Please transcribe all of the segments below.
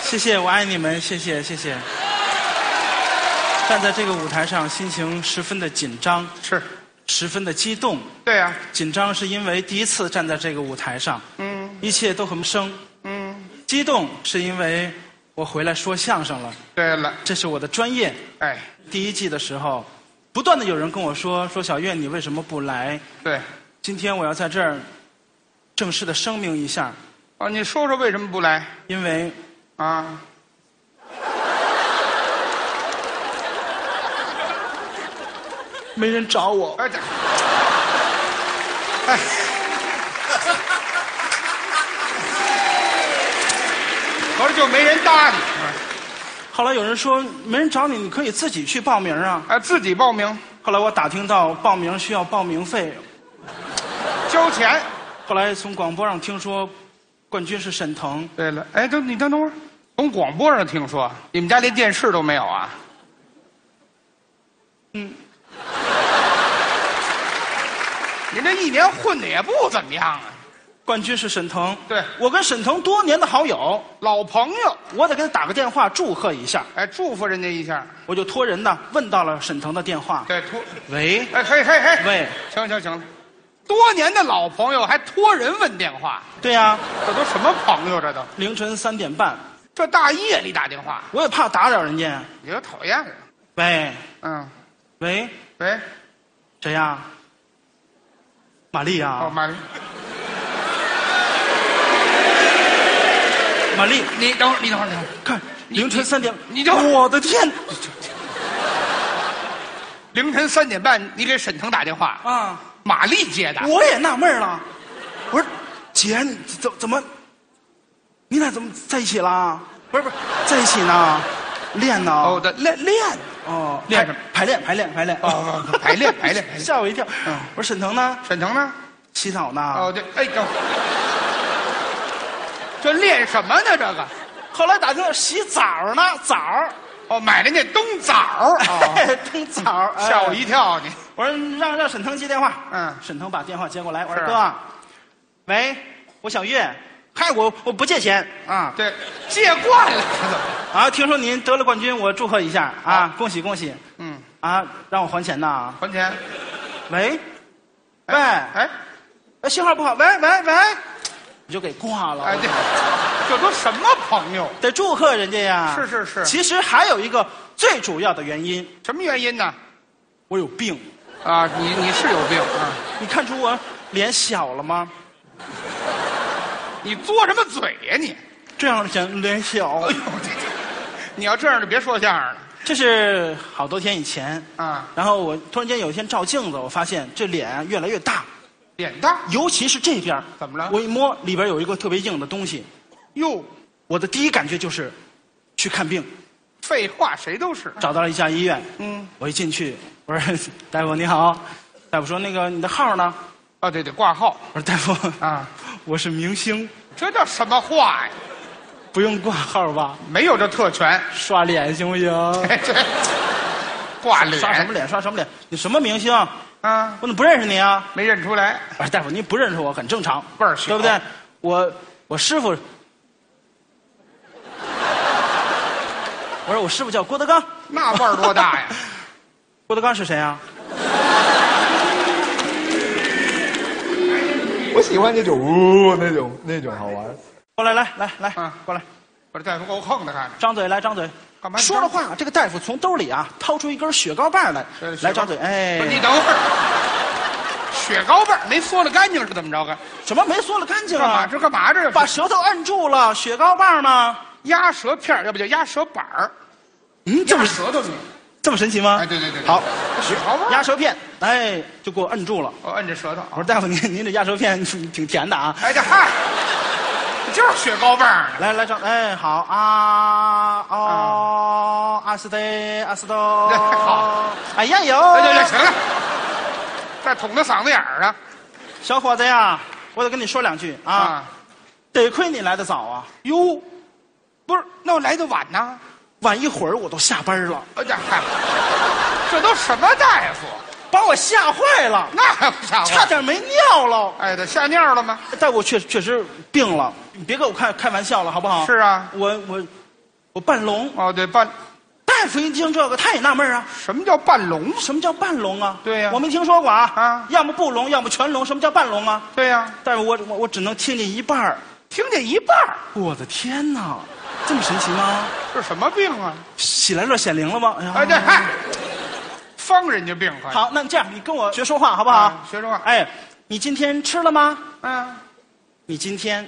谢谢，我爱你们，谢谢谢谢。站在这个舞台上，心情十分的紧张， 是， 十分的激动。 对呀、 紧张是因为第一次站在这个舞台上，一切都很陌生。激动是因为我回来说相声了， 对了， 这是我的专业。 哎， 第一季的时候，不断的有人跟我说小岳你为什么不来？ 对， 今天我要在这儿正式的声明一下， 哦，你说说为什么不来因为啊？ 没人找我。 哎，这哎，合着就没人搭你， 后来有人说没人找你，你可以自己去报名啊。 哎，自己报名后来我打听到报名需要报名费， 交钱。 后来从广播上听说冠军是沈腾。 对了，哎，你等会儿，从广播上听说你们家连电视都没有啊？您这一年混的也不怎么样啊。 冠军是沈腾， 对我跟沈腾多年的好友， 老朋友， 我得给他打个电话祝贺一下。 哎，祝福人家一下。 我就托人呢问到了沈腾的电话。 对， 喂， 哎，嘿， 喂， 行了，多年的老朋友还托人问电话， 对呀、 这都什么朋友？这都凌晨3点半， 这大夜里打电话， 我也怕打扰人家。 你这讨厌人。 喂， 嗯， 喂， 喂， 谁呀？玛丽呀、 哦，玛丽， 玛丽， 你等会儿， 看凌晨3点， 你等会儿我的天凌晨3点半，你给沈腾打电话， 啊！ 玛丽接的。 我也纳闷了，我说姐，你怎么，你俩怎么在一起了？不是，在一起呢，练呢？ 哦，练哦， 练什么？ 排练。 哦，排练。 吓我一跳。我说沈腾呢？ 沈腾呢？ 洗澡呢？ 哦，对，哎，等会儿，这练什么呢？这个后来打听到洗澡呢，澡儿。 哦，买人家冬枣哦， 冬枣， 吓我一跳你。 我说让沈腾接电话。沈腾把电话接过来，我说是哥，喂，我小岳，嗨，我不借钱啊。 对，借惯了，这怎么？ 啊，听说您得了冠军，我祝贺一下啊，恭喜恭喜。 嗯， 啊，让我还钱呐？ 还钱。 喂，喂， 哎， 信号不好，喂，你就给挂了。 哎，这都什么朋友？ 得祝贺人家呀。 是。 其实还有一个最主要的原因， 什么原因呢？ 我有病。 啊，你是有病啊？ 你看出我脸小了吗？ 你嘬什么嘴呀你？ 这样显脸小。 哎呦，你要这样就别说相声了这是好多天以前啊。 然后我突然间有一天照镜子，我发现这脸越来越大， 脸大尤其是这边。 怎么了？ 我一摸里边有一个特别硬的东西， 哟， 我的第一感觉就是去看病。 废话，谁都是。 找到了一家医院，我一进去，我说大夫你好，大夫说那个你的号呢？ 啊，对，挂号。 我说大夫啊， 我是明星， 这叫什么话呀？ 不用挂号吧？ 没有这特权。 刷脸行不行？ 这挂脸刷什么脸？刷什么脸？你什么明星？ 啊？ 我怎么不认识你啊？ 没认出来。 我说大夫，您不认识我很正常， 倍儿小对不对？我师傅，我说我师傅叫郭德纲， 那腕儿多大呀？ 郭德纲是谁啊？ 我喜欢这种那种好玩。 过来，来， 啊过来， 我这大夫够横的，看着。 张嘴来，张嘴。 干嘛？ 说着话，这个大夫从兜里啊掏出一根雪糕棒来，来张嘴。哎， 你等会儿，雪糕棒没嗦了干净是怎么着？ 什么没嗦了干净啊？ 干嘛这？ 把舌头摁住了，雪糕棒呢？ 鸭舌片要不叫鸭舌板儿。 这么舌头你。 这么神奇吗？ 哎，对。 好， 雪糕棒鸭舌片，哎，就给我摁住了。 我摁着舌头。 我说大夫，您这鸭舌片挺甜的啊。 哎，这嗨，就是雪糕棒。 来张，哎，好啊，哦，阿斯多， 好， 哎呀哟， 行了，再捅到嗓子眼儿啊。 小伙子呀，我得跟你说两句啊。得亏你来得早啊。 哟，不是，那我来的晚呢。 晚一会儿我都下班了。 哎呀嗨，这都什么大夫？ 把我吓坏了， 那还不吓坏？ 差点没尿了。 哎，这吓尿了吗？ 但我确实病了，你别跟我开玩笑了，好不好？ 是啊， 我半聋。 哦，对，半。 大夫一听这个，他也纳闷啊， 什么叫半聋？ 什么叫半聋啊？ 对呀我没听说过啊。 啊要么不聋，要么全聋，什么叫半聋啊？ 对呀， 但是我只能听见一半儿。 听见一半儿。 我的天哪，这么神奇吗？ 这什么病啊？ 喜来乐显灵了吗？哎呀， 哎，这嗨，方人家病快。 好，那这样你跟我学说话好不好？ 啊学说话。 哎，你今天吃了吗？ 嗯。 你今天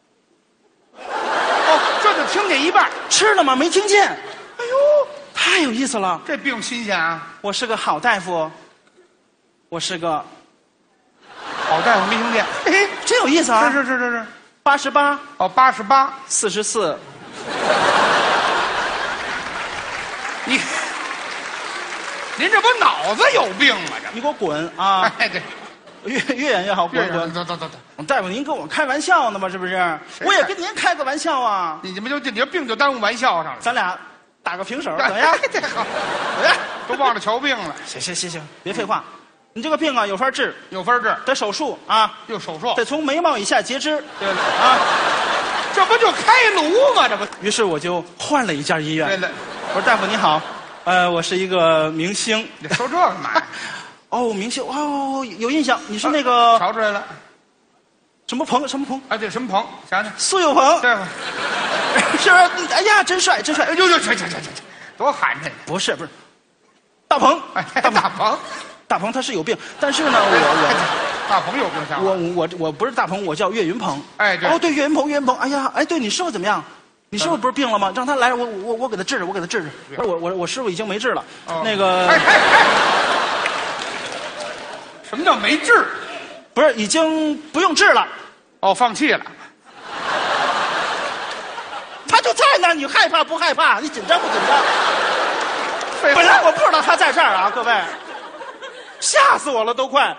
哦，这就听见一半儿。 吃了吗？没听见。 哎呦， 太有意思了。 这病新鲜啊！ 我是个好大夫，我是个好大夫没听见。嘿嘿， 真有意思啊。 是。 88、 哦，88。 44， 您这不脑子有病吗？这。 你给我滚啊！ 哎，对， 越远越好，滚滚。 走。 大夫，您跟我开玩笑呢吗？是不是？我也跟您开个玩笑啊。 你这病就耽误玩笑上了。 咱俩打个平手，怎么样？ 这好， 怎么样？ 都忘了瞧病了。 行，别废话。你这个病啊，有法治， 有分治， 得手术啊， 又手术， 得从眉毛以下截肢。 对了啊， 这不就开颅吗？这不。 于是我就换了一家医院。 对了， 我说大夫你好，我是一个明星。 你说这干嘛呀？ 哦，明星哦，有印象，你是那个瞧出来了。 什么鹏？ 啊，这什么鹏？想想。 苏有朋， 对。 是不是？哎呀，真帅！ 哎呦，去，多寒碜！ 不是，大鹏，大鹏他是有病，但是呢， 大鹏有病像我不是大鹏，我叫岳云鹏。 哎，对。 哦，对，岳云鹏，哎呀，哎，对你师傅怎么样？你师傅不是病了吗？让他来，我给他治，不是我师傅已经没治了。那个， 什么叫没治？ 不是已经不用治了。 哦，放弃了。 他就在那儿，你害怕不害怕？你紧张不紧张？ 本本来我不知道他在这儿啊，各位，吓死我了都快。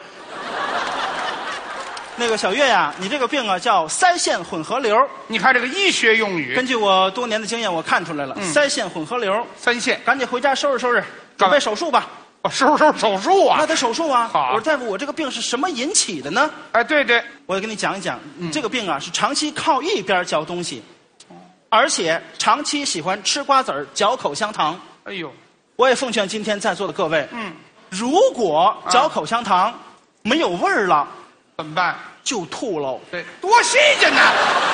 那个小岳呀，你这个病啊叫腮腺混合瘤。 你看这个医学用语。 根据我多年的经验，我看出来了，腮腺混合瘤。 三线， 赶紧回家收拾，准备手术吧。 哦，收拾手术啊？ 那得手术啊。 好。 我说大夫，我这个病是什么引起的呢？ 哎，对， 我也跟你讲一讲，这个病啊是长期靠一边嚼东西，而且长期喜欢吃瓜子儿、嚼口香糖。 哎呦， 我也奉劝今天在座的各位，如果嚼口香糖没有味儿了， 怎么办？ 就吐喽。 对，多新鲜呐！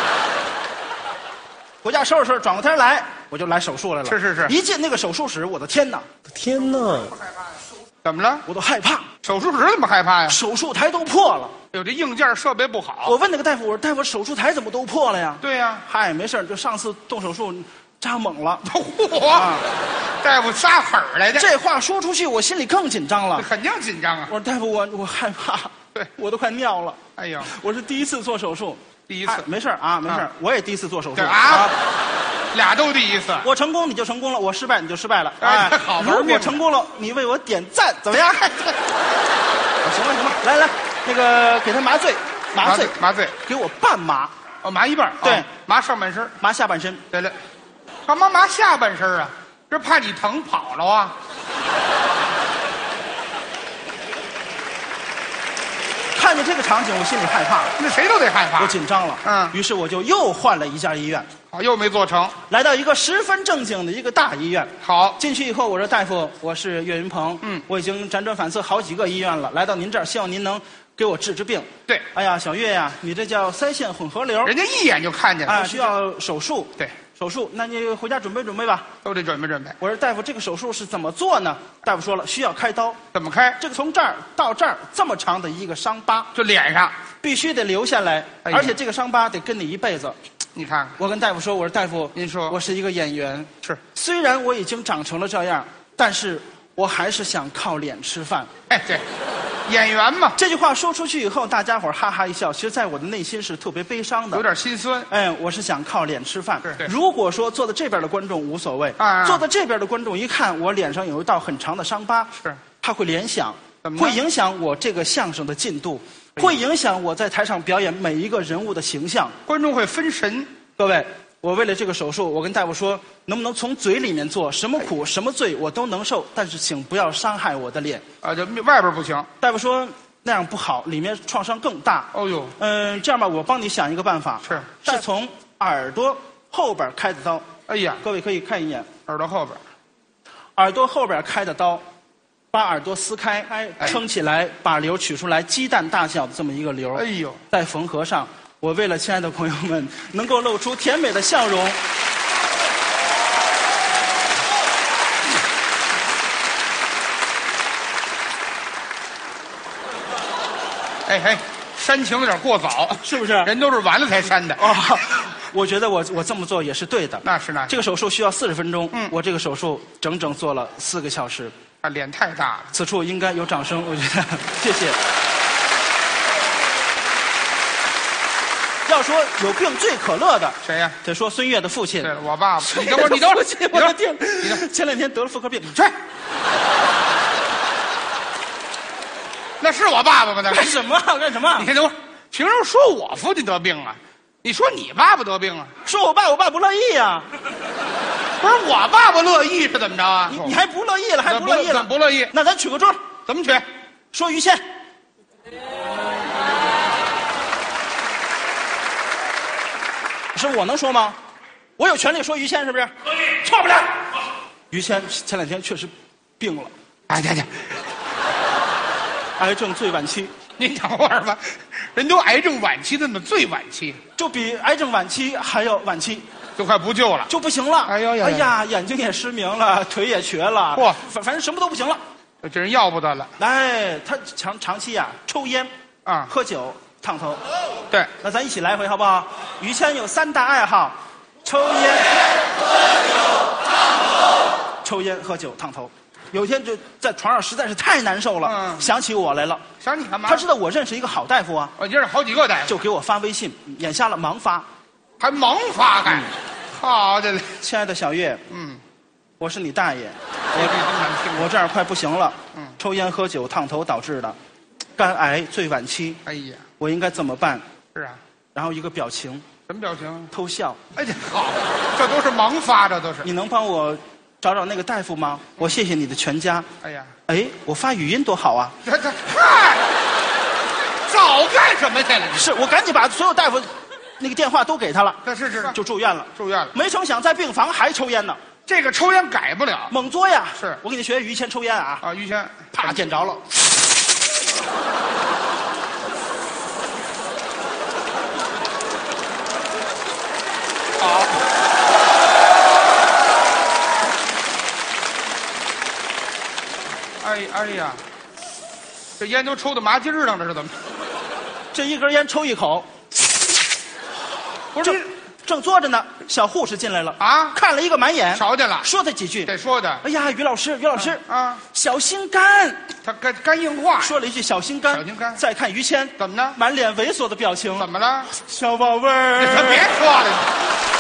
回家收拾，转过天来我就来手术来了。 是。 一进那个手术室，我的天哪！ 怎么了？ 我都害怕。 手术室怎么害怕呀？ 手术台都破了。 有这硬件设备不好。 我问那个大夫，我说大夫，手术台怎么都破了呀？ 对呀。 嗨，没事，就上次动手术扎猛了。 嚯！大夫撒狠来的。 这话说出去，我心里更紧张了。 肯定紧张啊！ 我说大夫，我害怕。 对， 我都快尿了。 哎呀， 我是第一次做手术。 第一次。 没事啊，没事。我也第一次做手术啊。俩都第一次。 我成功你就成功了，我失败你就失败了。 哎，好玩命。 如果成功了，你为我点赞，怎么样？行了，来，那个给他麻醉， 麻醉， 给我半麻。 哦，麻一半。 对， 麻上半身， 麻下半身。 对了，干嘛麻下半身啊？这怕你疼跑了啊？ 看见这个场景，我心里害怕了。 那谁都得害怕。 我紧张了。于是我就又换了一家医院。 好，又没做成。 来到一个十分正经的一个大医院。 好， 进去以后，我说大夫，我是岳云鹏。我已经辗转反侧好几个医院了，来到您这儿，希望您能给我治病。 对。 哎呀，小岳呀，你这叫腮腺混合瘤。 人家一眼就看见了。 需要手术。 对。 手术，那你回家准备准备吧。 都得准备。 我说大夫，这个手术是怎么做呢？大夫说了，需要开刀。 怎么开？ 这个从这儿到这儿这么长的一个伤疤， 就脸上必须得留下来，而且这个伤疤得跟你一辈子。 你看， 我跟大夫说，我说大夫， 您说， 我是一个演员， 是， 虽然我已经长成了这样，但是我还是想靠脸吃饭。 哎，对。演员嘛， 这句话说出去以后，大家伙哈哈一笑。其实，在我的内心是特别悲伤的， 有点心酸。 哎，我是想靠脸吃饭。 对。 如果说坐在这边的观众无所谓，坐在这边的观众一看我脸上有一道很长的伤疤， 是， 他会联想， 会影响我这个相声的进度，会影响我在台上表演每一个人物的形象。 观众会分神。 各位，我为了这个手术，我跟大夫说，能不能从嘴里面做，什么苦什么罪我都能受，但是请不要伤害我的脸。 啊，就外边不行。 大夫说那样不好，里面创伤更大。 哦呦， 这样吧，我帮你想一个办法， 是从耳朵后边开的刀。 哎呀， 各位可以看一眼， 耳朵后边， 耳朵后边开的刀，把耳朵撕开，撑起来，把瘤取出来，鸡蛋大小的这么一个瘤。 哎呦， 再缝合上。我为了亲爱的朋友们能够露出甜美的笑容。 哎，煽情有点过早， 是不是？ 人都是完了才煽的。 哦，我觉得我这么做也是对的。 那是。 这个手术需要40分钟，我这个手术整整做了4个小时。 啊，脸太大了。 此处应该有掌声，我觉得，谢谢。要说有病最可乐的， 谁呀？ 得说孙越的父亲。 对了，我爸爸。你等会儿，你等会儿， 我的天！前2天得了妇科病， 去。那是我爸爸吗？那干什么？干什么？ 你等会儿，凭什么说我父亲得病啊？你说你爸爸得病啊？ 说我爸不乐意呀。 不是我爸爸乐意是怎么着啊？ 你还不乐意了？还不乐意了？ 怎么不乐意？ 那咱取个桌， 怎么取？ 说于谦。是我能说吗？我有权利说于谦是不是？错不了。于谦前2天确实病了。 哎呀， 癌症最晚期。 您等会儿吧，人都癌症晚期的呢，最晚期就比癌症晚期还要晚期， 就快不救了， 就不行了。 哎呦呀！ 哎呀，眼睛也失明了，腿也瘸了， 嚯， 反正什么都不行了。 这人要不得了。 哎，他长期呀抽烟啊， 喝酒烫头。 对， 那咱一起来回好不好？于谦有3大爱好：抽烟、喝酒、烫头。抽烟、喝酒、烫头。有一天就在床上实在是太难受了，想起我来了。 想你干嘛？ 他知道我认识一个好大夫啊， 我认识好几个大夫， 就给我发微信，眼瞎了盲发， 还盲发干。好的嘞， 亲爱的小月，我是你大爷， 我这儿快不行了，抽烟喝酒烫头导致的，肝癌最晚期。 哎呀， 我应该怎么办？ 是啊， 然后一个表情， 什么表情？ 偷笑。 哎呀，好，这都是盲发，这都是。 你能帮我找找那个大夫吗？我谢谢你的全家。 哎呀， 哎，我发语音多好啊！ 嗨，早干什么去了？ 是我赶紧把所有大夫那个电话都给他了。 是， 就住院了。 住院了。 没成想在病房还抽烟呢。 这个抽烟改不了， 猛嘬呀！ 是我给你学于谦抽烟啊！ 啊，于谦， 啪见着了。好。 哎呀，这烟都抽到麻筋上了，是怎么？ 这一根烟抽一口， 不是正坐着呢，小护士进来了啊， 看了一个满眼， 瞧见了， 说他几句， 这说的。 哎呀，于老师啊， 小心肝， 他肝硬化， 说了一句小心肝。再看于谦， 怎么呢？ 满脸猥琐的表情。 怎么了？ 小宝贝儿， 别说了。